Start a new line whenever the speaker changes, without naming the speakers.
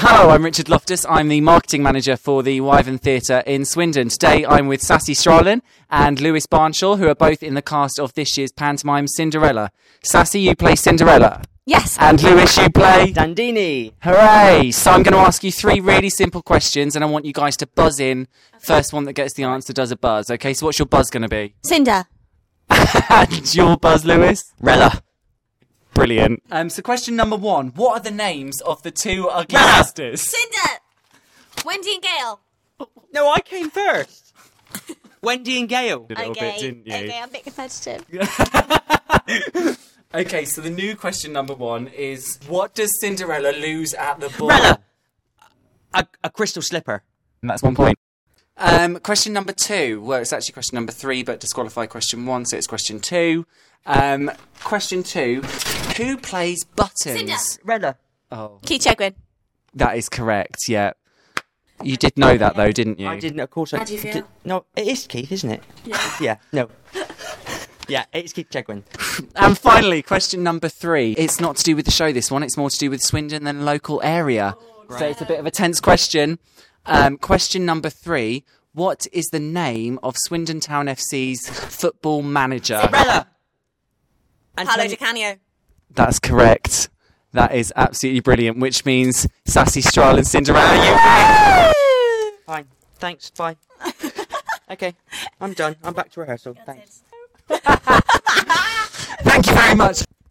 Hello, I'm Richard Loftus. I'm the marketing manager for the Wyvern Theatre in Swindon. Today I'm with Sassy Stralin and Lewis Barnshaw, who are both in the cast of this year's pantomime Cinderella. Sassy, you play Cinderella.
Yes.
And Lewis, you play
Dandini.
Hooray! So I'm going to ask you 3 really simple questions, and I want you guys to buzz in. First one that gets the answer does a buzz. Okay, so what's your buzz going to be?
Cinder.
And your buzz, Lewis?
Rella.
Brilliant. So question number 1. What are the names of the 2 ugly sisters?
Cinder. Wendy and Gail.
No, I came first. Wendy and Gail.
A little bit, didn't you?
Okay, I'm a bit competitive.
Okay, so the new question number 1 is, what does Cinderella lose at the ball?
Rella. A crystal slipper.
And that's 1 point. Question number 2. Well, it's actually question number 3, but disqualify question 1, so it's question 2. Question 2. Who plays Buttons?
Cinder.
Rella.
Oh,
Keith Chegwin.
that is correct, yeah. You did know that, though, didn't you?
I didn't, of course.
How do you feel?
No, it is Keith, isn't it? Yeah, no. Yeah, it's Keith Chegwin.
And finally, question number 3. It's not to do with the show, this one. It's more to do with Swindon and the local area. So it's a bit of a tense question. Question number 3. What is the name of Swindon Town FC's football manager?
Rella.
Paolo Di Canio.
That's correct. That is absolutely brilliant, which means Sassy Stralin Cinderella, you win!
Fine. Thanks. Bye. Okay, I'm done. I'm back to rehearsal. Thanks.
Thank you very much.